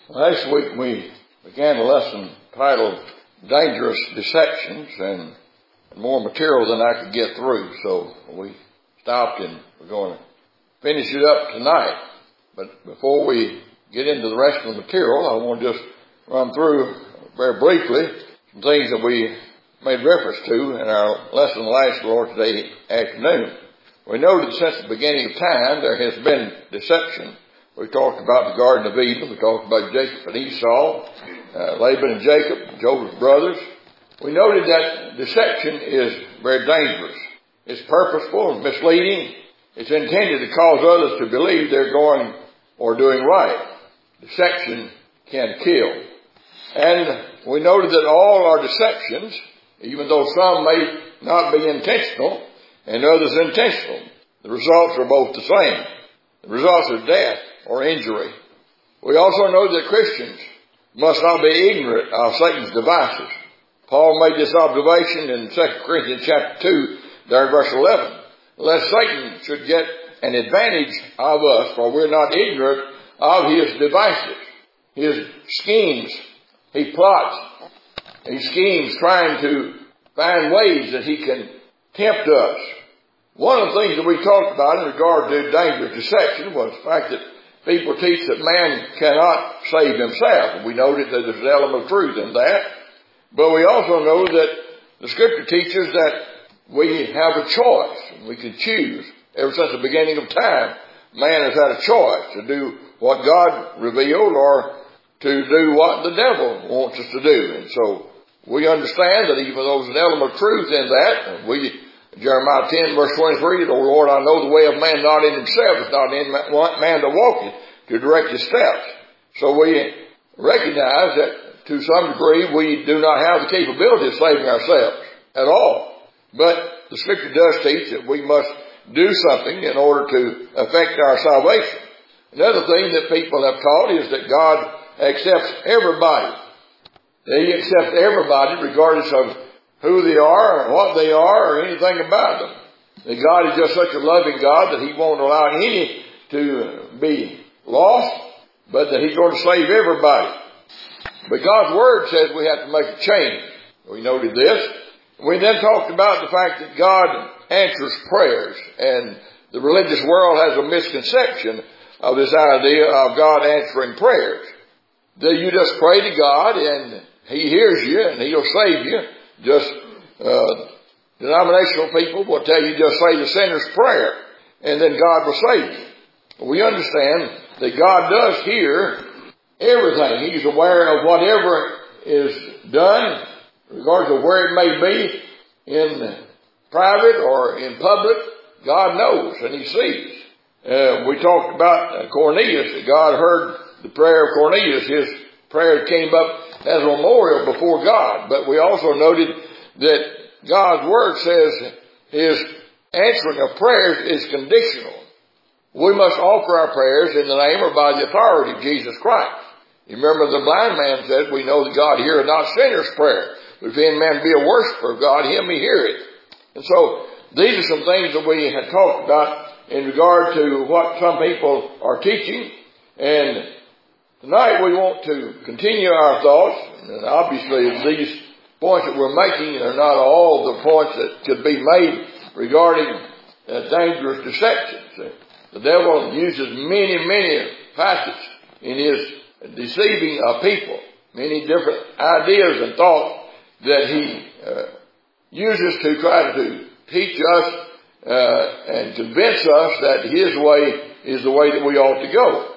Last week we began a lesson titled Dangerous Deceptions, and more material than I could get through, so we stopped and we're going to finish it up tonight. But before we get into the rest of the material, I want to just run through very briefly some things that we made reference to in our lesson last Lord's Day afternoon. We noted since the beginning of time there has been deception. We talked about the Garden of Eden. We talked about Jacob and Esau, Laban and Jacob, Joseph's brothers. We noted that deception is very dangerous. It's purposeful and misleading. It's intended to cause others to believe they're going or doing right. Deception can kill. And we noted that all our deceptions, even though some may not be intentional and others intentional, the results are both the same. The results are death or injury. We also know that Christians must not be ignorant of Satan's devices. Paul made this observation in 2 Corinthians chapter 2, there in verse 11. Lest Satan should get an advantage of us, for we're not ignorant of his devices, his schemes. He plots, he schemes trying to find ways that he can tempt us. One of the things that we talked about in regard to dangerous deception was the fact that people teach that man cannot save himself. We noted that there's an element of truth in that. But we also know that the Scripture teaches that we have a choice. We can choose. Ever since the beginning of time, man has had a choice to do what God revealed or to do what the devil wants us to do. And so we understand that even though there's an element of truth in that, Jeremiah 10 verse 23, "O Lord, I know the way of man not in himself, it's not in man to walk it, to direct his steps." So we recognize that to some degree we do not have the capability of saving ourselves at all. But the Scripture does teach that we must do something in order to effect our salvation. Another thing that people have taught is that God accepts everybody. He accepts everybody regardless of who they are or what they are or anything about them. That God is just such a loving God that He won't allow any to be lost, but that He's going to save everybody. But God's Word says we have to make a change. We noted this. We then talked about the fact that God answers prayers, and the religious world has a misconception of this idea of God answering prayers. That you just pray to God and He hears you and He'll save you. Just denominational people will tell you just say the sinner's prayer and then God will save you. We understand that God does hear everything. He's aware of whatever is done, regardless of where it may be, in private or in public. God knows and He sees. We talked about Cornelius, that God heard the prayer of Cornelius. His prayer came up as a memorial before God. But we also noted that God's Word says His answering of prayers is conditional. We must offer our prayers in the name or by the authority of Jesus Christ. You remember the blind man said, "We know that God heareth not sinners' prayer, but if any man be a worshiper of God, him he heareth." And so these are some things that we had talked about in regard to what some people are teaching. And tonight we want to continue our thoughts. And obviously these points that we're making are not all the points that could be made regarding dangerous deceptions. The devil uses many facets in his deceiving of people. Many different ideas and thoughts that he uses to try to teach us and convince us that his way is the way that we ought to go.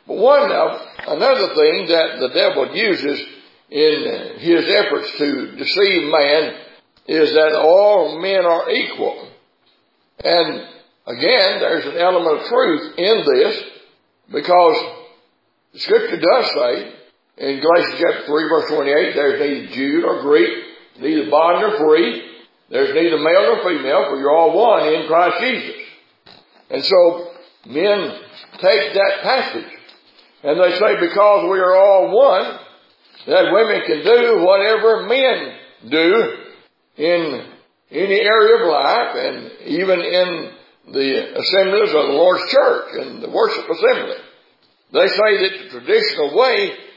But another thing that the devil uses in his efforts to deceive man is that all men are equal. And again, there's an element of truth in this, because the Scripture does say in Galatians chapter 3 verse 28, there's neither Jew nor Greek, neither bond nor free, there's neither male nor female, for you're all one in Christ Jesus. And so men take that passage and they say because we are all one, that women can do whatever men do in any area of life, and even in the assemblies of the Lord's church and the worship assembly. They say that the traditional way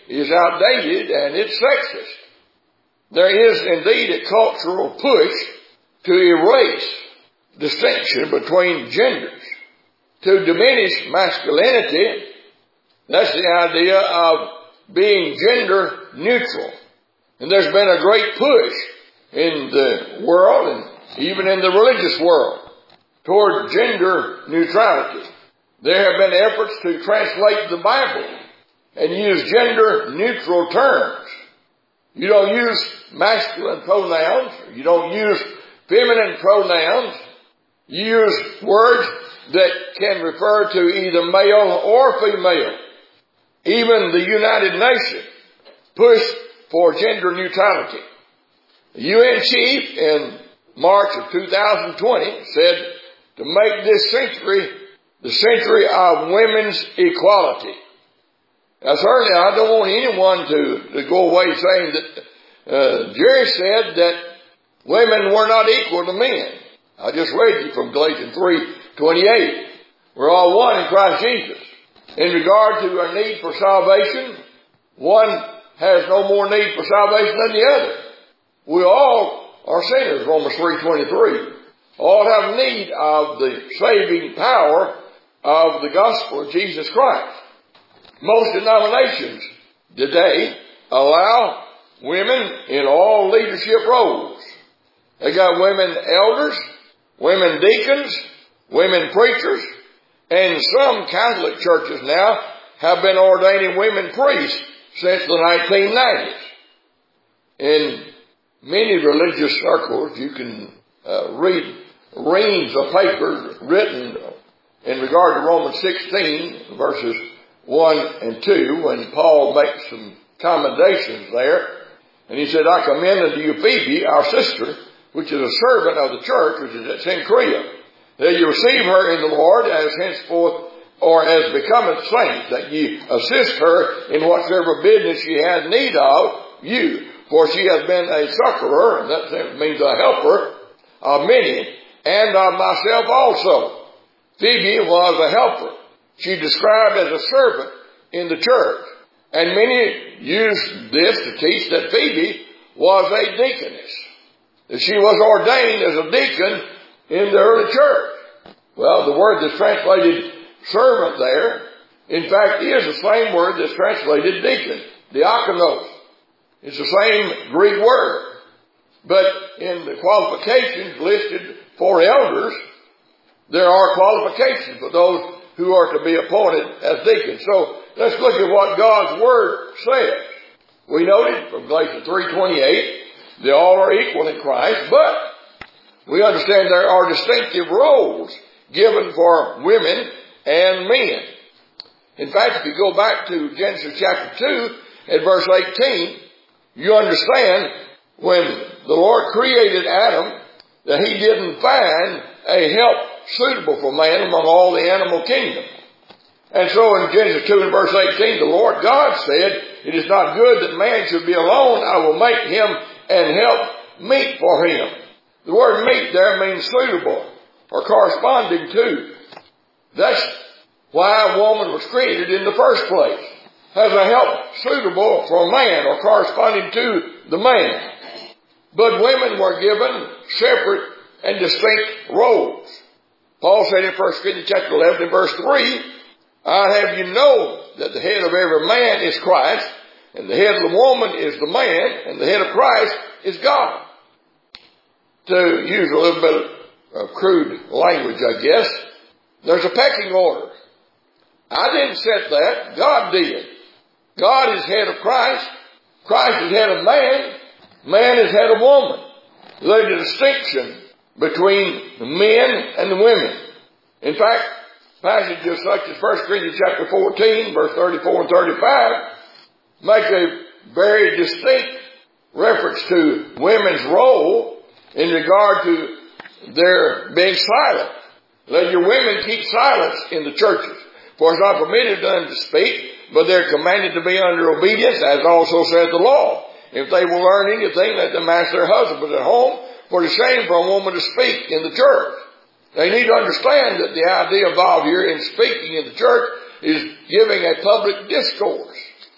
is outdated and it's sexist. There is indeed a cultural push to erase distinction between genders, to diminish masculinity. That's the idea of being gender neutral. And there's been a great push in the world and even in the religious world toward gender neutrality. There have been efforts to translate the Bible and use gender neutral terms. You don't use masculine pronouns. You don't use feminine pronouns. You use words that can refer to either male or female. Even the United Nations pushed for gender neutrality. The UN chief in March of 2020 said to make this century the century of women's equality. Now certainly I don't want anyone to go away saying that Jerry said that women were not equal to men. I just read you from Galatians 3:28. We're all one in Christ Jesus. In regard to our need for salvation, one has no more need for salvation than the other. We all are sinners, Romans 3:23. All have need of the saving power of the gospel of Jesus Christ. Most denominations today allow women in all leadership roles. They got women elders, women deacons, women preachers, and some Catholic churches now have been ordaining women priests since the 1990s. In many religious circles, you can read reams of papers written in regard to Romans 16, verses 1 and 2, when Paul makes some commendations there. And he said, I commend unto you Phoebe, our sister, which is a servant of the church, which is at Cenchrea, that you receive her in the Lord as henceforth, or as becometh saint, that ye assist her in whatsoever business she has need of you. For she has been a succorer, and that means a helper, of many, and of myself also. Phoebe was a helper. She described as a servant in the church. And many used this to teach that Phoebe was a deaconess, that she was ordained as a deacon in the early church. Well, the word that's translated servant there, in fact, is the same word that's translated deacon, diakonos. It's the same Greek word. But in the qualifications listed for elders, there are qualifications for those who are to be appointed as deacons. So let's look at what God's Word says. We noted from Galatians 3:28, they all are equal in Christ, but we understand there are distinctive roles given for women and men. In fact, if you go back to Genesis chapter 2 at verse 18, you understand when the Lord created Adam that he didn't find a help suitable for man among all the animal kingdom. And so in Genesis 2 and verse 18, the Lord God said, it is not good that man should be alone. I will make him and help meet for him. The word meet there means suitable or corresponding to. That's why a woman was created in the first place, as a help suitable for a man or corresponding to the man. But women were given separate and distinct roles. Paul said in 1 Corinthians chapter 11 and verse 3, I have you know that the head of every man is Christ, and the head of the woman is the man, and the head of Christ is God. To use a little bit of crude language, I guess, there's a pecking order. I didn't set that. God did. God is head of Christ. Christ is head of man. Man is head of woman. There's a distinction between the men and the women. In fact, passages such as 1 Corinthians chapter 14, verse 34 and 35, make a very distinct reference to women's role in regard to their being silent. Let your women keep silence in the churches. For it's not permitted to them to speak, but they're commanded to be under obedience, as also says the law. If they will learn anything, let them ask their husbands at home, for it's a shame for a woman to speak in the church. They need to understand that the idea involved here in speaking in the church is giving a public discourse.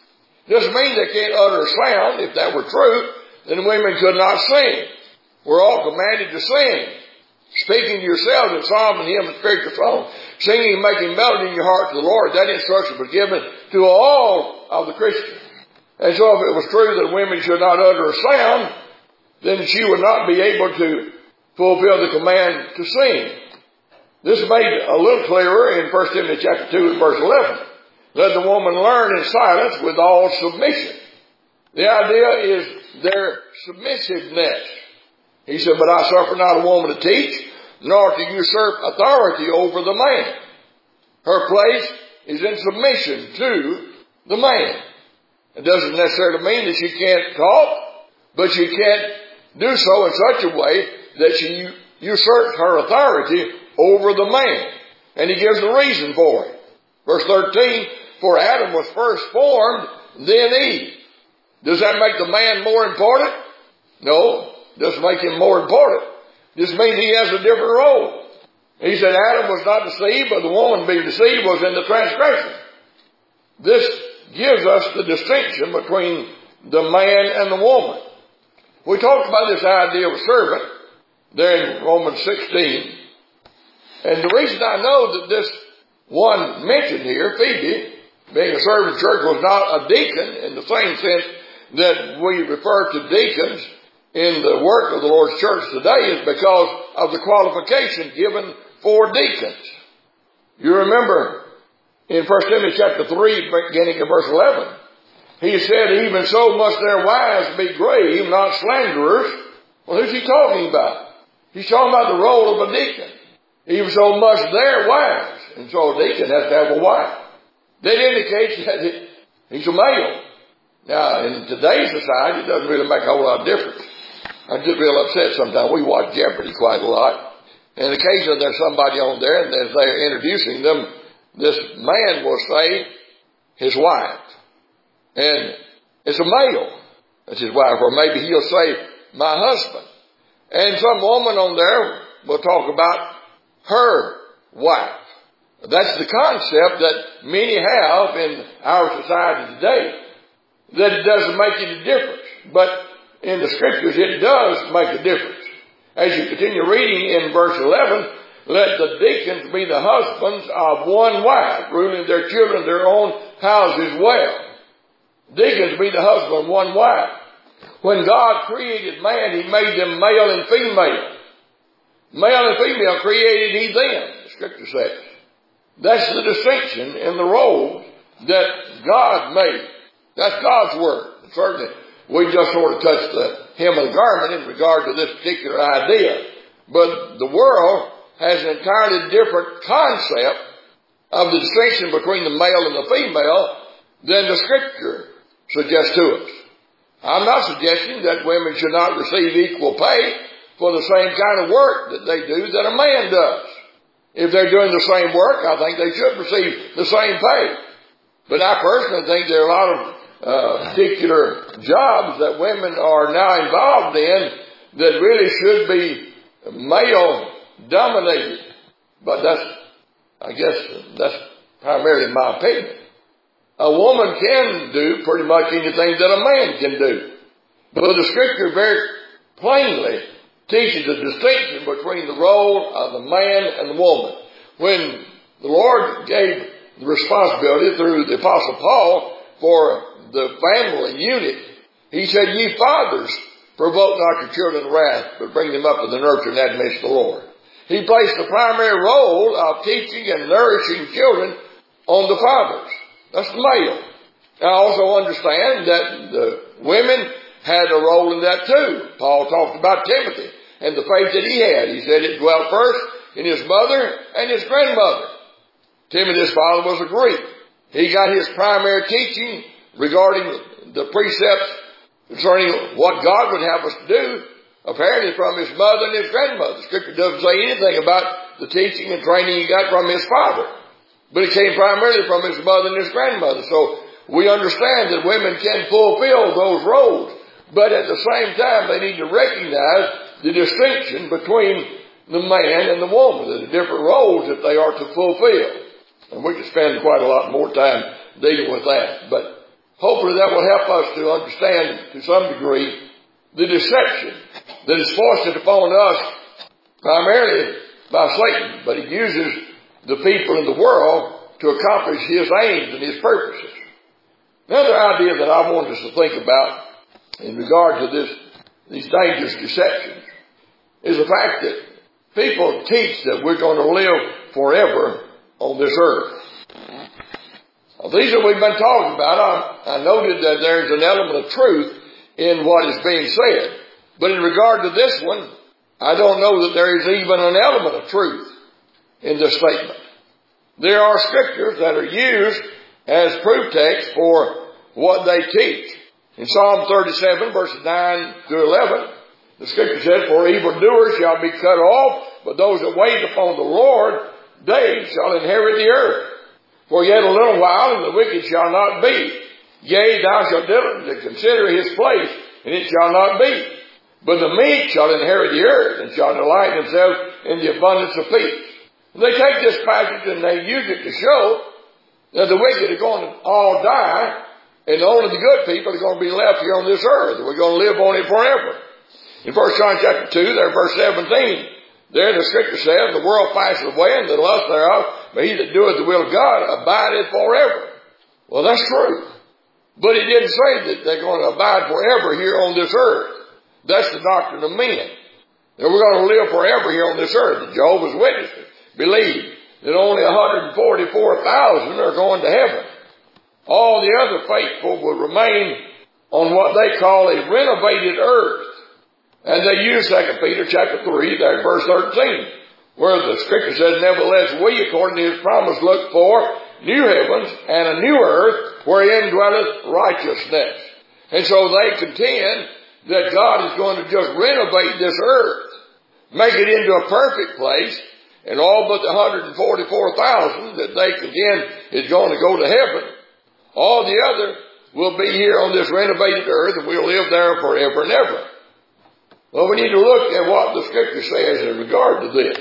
Doesn't mean they can't utter a sound. If that were true, then women could not sing. We're all commanded to sing. Speaking to yourselves in psalm and hymn and spiritual song, singing and making melody in your heart to the Lord. That instruction was given to all of the Christians. And so if it was true that women should not utter a sound, then she would not be able to fulfill the command to sing. This is made a little clearer in 1 Timothy chapter 2 and verse 11. Let the woman learn in silence with all submission. The idea is their submissiveness. He said, but I suffer not a woman to teach, nor to usurp authority over the man. Her place is in submission to the man. It doesn't necessarily mean that she can't talk, but she can't do so in such a way that she usurps her authority over the man. And he gives the reason for it. Verse 13, for Adam was first formed, then Eve. Does that make the man more important? No, it doesn't make him more important. This means he has a different role. He said Adam was not deceived, but the woman being deceived was in the transgression. This gives us the distinction between the man and the woman. We talked about this idea of servant there in Romans 16. And the reason I know that this one mentioned here, Phoebe, being a servant church, was not a deacon in the same sense that we refer to deacons in the work of the Lord's church today, is because of the qualification given for deacons. You remember in 1 Timothy chapter 3, beginning in verse 11, he said, even so must their wives be grave, not slanderers. Well, who's he talking about? He's talking about the role of a deacon. Even so must their wives. And so a deacon has to have a wife. That indicates that he's a male. Now, in today's society, it doesn't really make a whole lot of difference. I get real upset sometimes. We watch Jeopardy quite a lot. And occasionally there's somebody on there, and as they're introducing them, this man will say his wife. And it's a male. That's his wife. Or maybe he'll say, my husband. And some woman on there will talk about her wife. That's the concept that many have in our society today. That it doesn't make any difference. But in the scriptures it does make a difference. As you continue reading in verse 11, let the deacons be the husbands of one wife, ruling their children, their own houses well. Deacons be the husband of one wife. When God created man, he made them male and female. Male and female created he them, the scripture says. That's the distinction in the roles that God made. That's God's word. And certainly, we just sort of touched the hem of the garment in regard to this particular idea. But the world has an entirely different concept of the distinction between the male and the female than the scripture suggests to us. I'm not suggesting that women should not receive equal pay for the same kind of work that they do that a man does. If they're doing the same work, I think they should receive the same pay. But I personally think there are a lot of particular jobs that women are now involved in that really should be male-dominated. But I guess that's primarily my opinion. A woman can do pretty much anything that a man can do. But the scripture very plainly teaches a distinction between the role of the man and the woman. When the Lord gave the responsibility through the Apostle Paul for the family unit, he said, ye fathers, provoke not your children to wrath, but bring them up in the nurture and admonition of the Lord. He placed the primary role of teaching and nourishing children on the fathers. That's the male. I also understand that the women had a role in that too. Paul talked about Timothy and the faith that he had. He said it dwelt first in his mother and his grandmother. Timothy's father was a Greek. He got his primary teaching regarding the precepts concerning what God would have us to do, apparently from his mother and his grandmother. Scripture doesn't say anything about the teaching and training he got from his father. But it came primarily from his mother and his grandmother. So we understand that women can fulfill those roles. But at the same time, they need to recognize the distinction between the man and the woman, the different roles that they are to fulfill. And we could spend quite a lot more time dealing with that. But hopefully that will help us to understand to some degree the deception that is foisted upon us primarily by Satan, but he uses the people in the world to accomplish his aims and his purposes. Another idea that I want us to think about in regard to these dangerous deceptions is the fact that people teach that we're going to live forever on this earth. Now, these that we've been talking about, I noted that there's an element of truth in what is being said. But in regard to this one, I don't know that there is even an element of truth in this statement. There are scriptures that are used as proof text for what they teach. In Psalm 37, verses 9 through 11, the scripture says, "For evildoers shall be cut off, but those that wait upon the Lord, they shall inherit the earth. For yet a little while, and the wicked shall not be. Yea, thou shalt diligently consider his place, and it shall not be. But the meek shall inherit the earth, and shall delight themselves in the abundance of peace." And they take this passage and they use it to show that the wicked are going to all die, and only the good people are going to be left here on this earth. We're going to live on it forever. In 1 John chapter 2, there, verse 17, there the scripture says, "The world passeth away, and the lust thereof, but he that doeth the will of God abideth forever." Well, that's true. But it didn't say that they're going to abide forever here on this earth. That's the doctrine of men. That we're going to live forever here on this earth. The Jehovah's Witnesses believe that only 144,000 are going to heaven. All the other faithful will remain on what they call a renovated earth. And they use 2 Peter chapter 3, there verse 13, where the scripture says, "Nevertheless we, according to his promise, look for new heavens and a new earth wherein dwelleth righteousness." And so they contend that God is going to just renovate this earth, make it into a perfect place, and all but the 144,000 that they contend is going to go to heaven, all the other will be here on this renovated earth, and we'll live there forever and ever. Well, we need to look at what the scripture says in regard to this.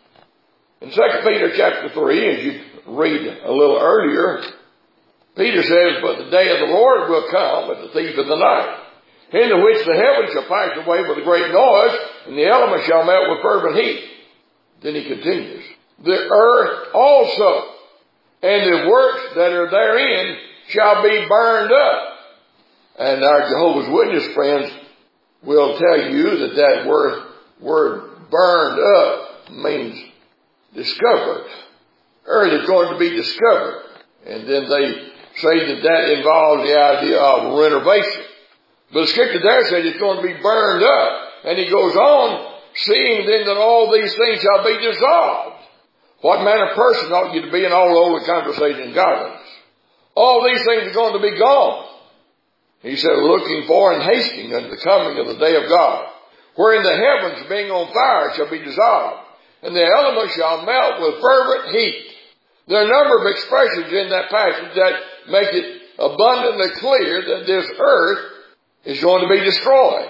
In 2 Peter chapter 3, as you read a little earlier, Peter says, "But the day of the Lord will come as a thief in the night, in which the heavens shall pass away with a great noise, and the elements shall melt with fervent heat." Then he continues, "The earth also, and the works that are therein shall be burned up." And our Jehovah's Witness friends will tell you that that word burned up means discovered. Earth is going to be discovered. And then they say that that involves the idea of renovation. But the scripture there says it's going to be burned up. And he goes on, "Seeing then that all these things shall be dissolved." What manner of person ought you to be in all holy conversation and godliness? All these things are going to be gone. He said, "Looking for and hasting unto the coming of the day of God, wherein the heavens being on fire shall be dissolved, and the elements shall melt with fervent heat." There are a number of expressions in that passage that make it abundantly clear that this earth is going to be destroyed.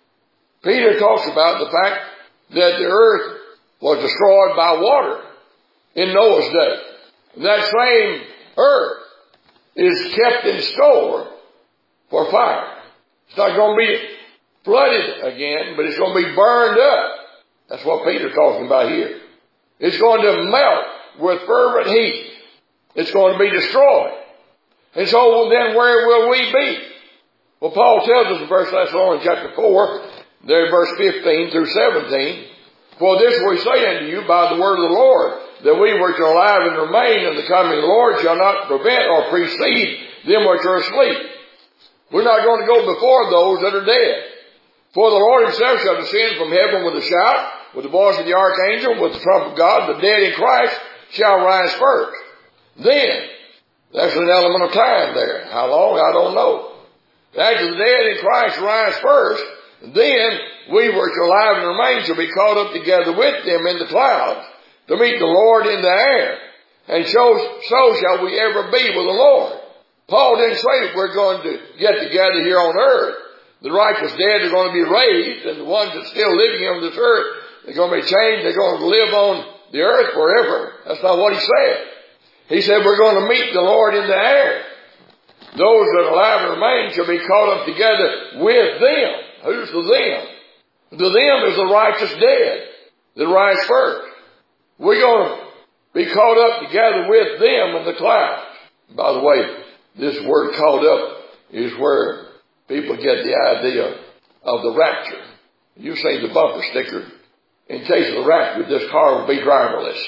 Peter talks about the fact that the earth was destroyed by water in Noah's day. And that same earth is kept in store for fire. It's not going to be flooded again, but it's going to be burned up. That's what Peter's talking about here. It's going to melt with fervent heat. It's going to be destroyed. And so then where will we be? Well, Paul tells us in 1 Thessalonians chapter 4, there verse 15 through 17, "For this we say unto you by the word of the Lord, that we which are alive and remain in the coming of the Lord shall not prevent or precede them which are asleep." We're not going to go before those that are dead. "For the Lord himself shall descend from heaven with a shout, with the voice of the archangel, with the trump of God. The dead in Christ shall rise first. Then," there's an element of time there. How long? I don't know. "After the dead in Christ rise first, then we which are alive and remain shall be caught up together with them in the clouds to meet the Lord in the air. And so shall we ever be with the Lord." Paul didn't say that we're going to get together here on earth. The righteous dead are going to be raised, and the ones that are still living on this earth, they're going to be changed. They're going to live on the earth forever. That's not what he said. He said we're going to meet the Lord in the air. those that are alive and remain shall be caught up together with them. Who's the them? The them is the righteous dead that rise first. We're going to be caught up together with them in the clouds. By the way, this word caught up is where people get the idea of the rapture. You've seen the bumper sticker. In case of the rapture, this car will be driverless.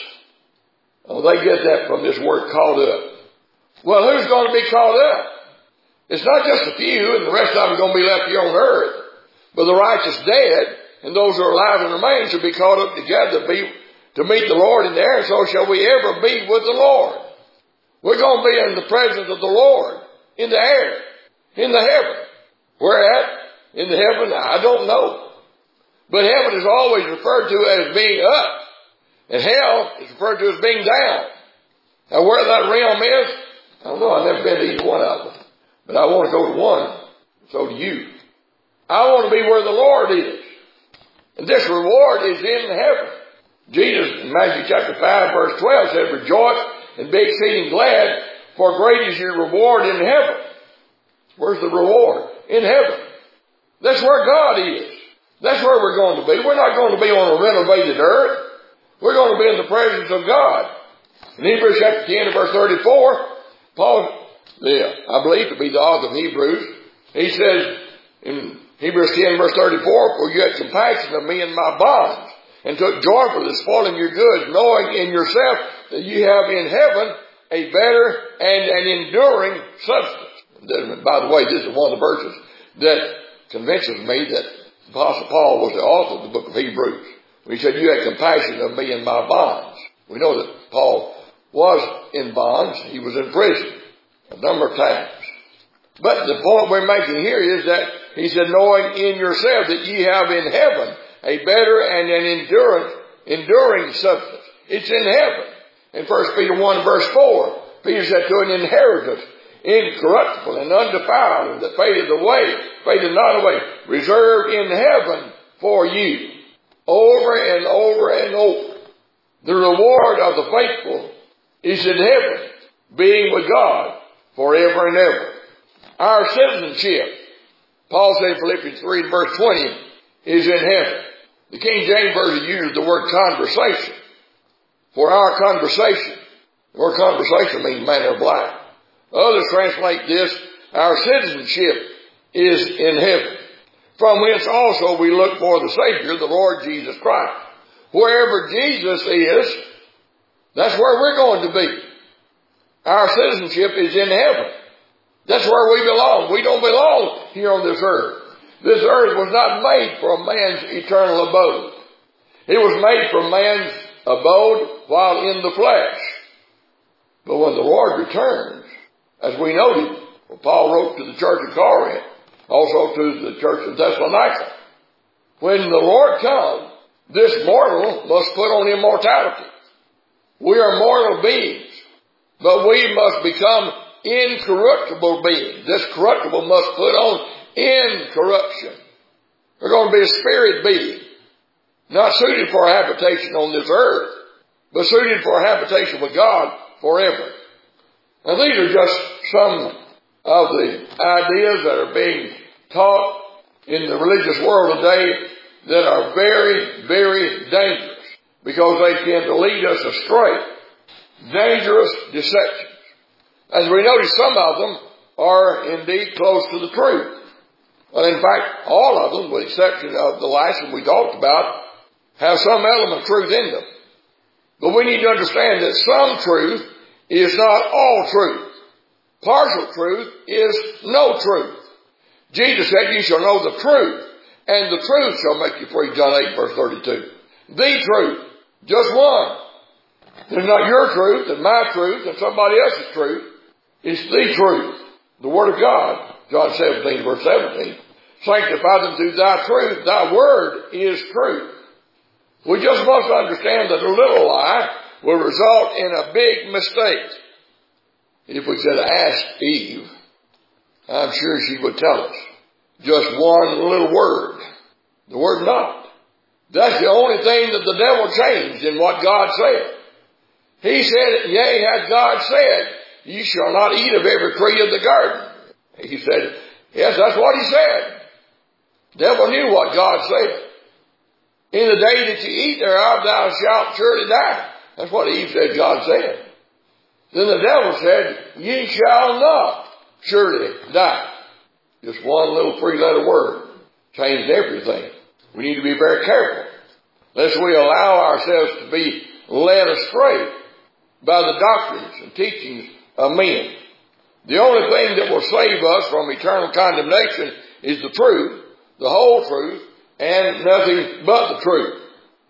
Oh, they get that from this word caught up. Well, who's going to be caught up? It's not just a few, and the rest of them are going to be left here on earth. But the righteous dead, and those who are alive and remain, shall be caught up together to meet the Lord in the air, and so shall we ever be with the Lord. We're going to be in the presence of the Lord, in the air, in the heaven. Where at? In the heaven? I don't know. But heaven is always referred to as being up, and hell is referred to as being down. Now where that realm is, I don't know. I've never been to either one of them. But I want to go to one. So do you. I want to be where the Lord is. And this reward is in heaven. Jesus in Matthew chapter 5 verse 12 said, rejoice and be exceeding glad, for great is your reward in heaven. Where's the reward? In heaven. That's where God is. That's where we're going to be. We're not going to be on a renovated earth. We're going to be in the presence of God. In Hebrews chapter 10 verse 34, Paul, I believe to be the author of Hebrews, he says in Hebrews 10 verse 34, for you had compassion of me in my bonds, and took joyfully spoiling your goods, knowing in yourself that you have in heaven a better and an enduring substance. By the way, this is one of the verses that convinces me that Apostle Paul was the author of the book of Hebrews. He said, you had compassion of me in my bonds. We know that Paul was in bonds. He was in prison a number of times. But the point we're making here is that he said, knowing in yourself that ye have in heaven a better and an enduring substance. It's in heaven. In 1 Peter 1 verse 4, Peter said to an inheritance, incorruptible and undefiled, and that fadeth not away, reserved in heaven for you. Over and over and over. The reward of the faithful is in heaven, being with God forever and ever. Our citizenship, Paul said in Philippians 3 verse 20, is in heaven. The King James Version uses the word conversation for our conversation. The word conversation means manner of life. Others translate this, our citizenship is in heaven, from whence also we look for the Savior, the Lord Jesus Christ. Wherever Jesus is, that's where we're going to be. Our citizenship is in heaven. That's where we belong. We don't belong here on this earth. This earth was not made for a man's eternal abode. It was made for man's abode while in the flesh. But when the Lord returns, as we noted, Paul wrote to the church of Corinth, also to the church of Thessalonica, when the Lord comes, this mortal must put on immortality. We are mortal beings, but we must become incorruptible beings. This corruptible must put on incorruption. We're going to be a spirit being, not suited for a habitation on this earth, but suited for a habitation with God forever. Now these are just some of the ideas that are being taught in the religious world today that are very, very dangerous because they tend to lead us astray. Dangerous deceptions. As we notice, some of them are indeed close to the truth. Well, in fact, all of them, with the exception of the last one we talked about, have some element of truth in them. But we need to understand that some truth is not all truth. Partial truth is no truth. Jesus said, you shall know the truth, and the truth shall make you free, John 8 verse 32. The truth. Just one. It's not your truth and my truth and somebody else's truth. It's the truth. The Word of God. John 17 verse 17. Sanctify them through thy truth. Thy word is truth. We just must understand that a little lie will result in a big mistake. If we could ask Eve, I'm sure she would tell us. Just one little word. The word not. That's the only thing that the devil changed in what God said. He said, yea, hath God said, ye shall not eat of every tree of the garden. He said, yes, that's what he said. The devil knew what God said. In the day that you eat thereof, thou shalt surely die. That's what Eve said God said. Then the devil said, ye shall not surely die. Just one little three-letter word changed everything. We need to be very careful lest we allow ourselves to be led astray by the doctrines and teachings of men. The only thing that will save us from eternal condemnation is the truth, the whole truth, and nothing but the truth.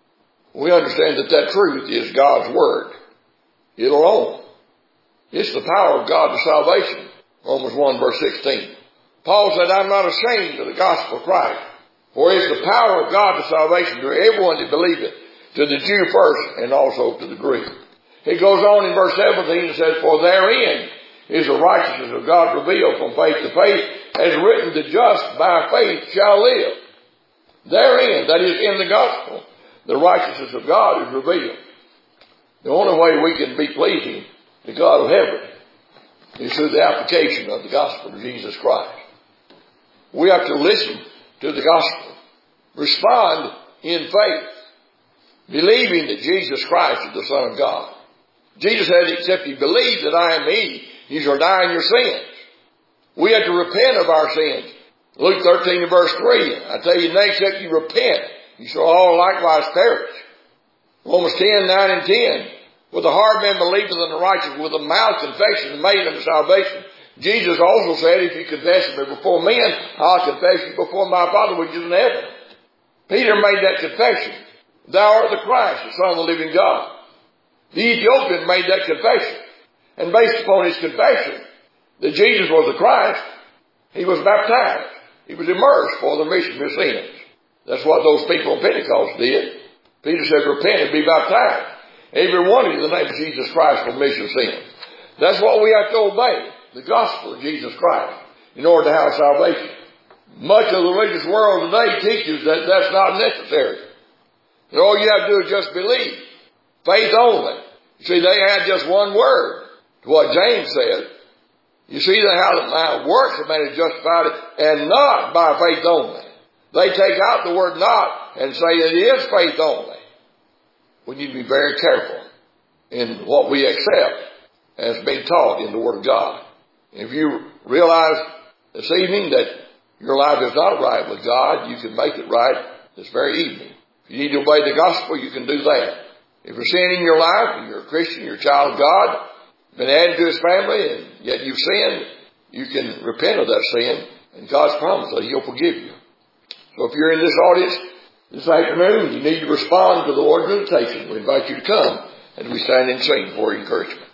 We understand that that truth is God's Word. It alone. It's the power of God to salvation. Romans 1 verse 16. Paul said, I'm not ashamed of the gospel of Christ, for it is the power of God to salvation to everyone that believeth, to the Jew first and also to the Greek. He goes on in verse 17 and says, for therein is the righteousness of God revealed from faith to faith, as written, the just by faith shall live. Therein, that is in the gospel, the righteousness of God is revealed. The only way we can be pleasing to God of heaven is through the application of the gospel of Jesus Christ. We have to listen to the gospel, respond in faith, believing that Jesus Christ is the Son of God. Jesus said, except you believe that I am He, you shall die in your sins. We have to repent of our sins. Luke 13 and verse 3, I tell you, nay, except you repent, you shall all likewise perish. Romans 10, 9 and 10, with the heart man believeth in the righteous, with the mouth confession is made unto salvation. Jesus also said, if you confess me before men, I'll confess you before my Father which is in heaven. Peter made that confession. Thou art the Christ, the Son of the living God. The Ethiopian made that confession. And based upon his confession that Jesus was the Christ, he was baptized. He was immersed for the remission of his sins. That's what those people on Pentecost did. Peter said, repent and be baptized. Every one of you in the name of Jesus Christ for remission of sins. That's what we have to obey. The gospel of Jesus Christ in order to have salvation. Much of the religious world today teaches that that's not necessary. That all you have to do is just believe. Faith only. You see, they had just one word to what James said. You see how the works of man is justified and not by faith only. They take out the word not and say it is faith only. We need to be very careful in what we accept as being taught in the Word of God. If you realize this evening that your life is not right with God, you can make it right this very evening. If you need to obey the gospel, you can do that. If you're sinning in your life, and you're a Christian, you're a child of God, been added to His family, and yet you've sinned, you can repent of that sin, and God's promise that He'll forgive you. So if you're in this audience this afternoon, you need to respond to the Lord's invitation. We invite you to come, and we stand and sing for encouragement.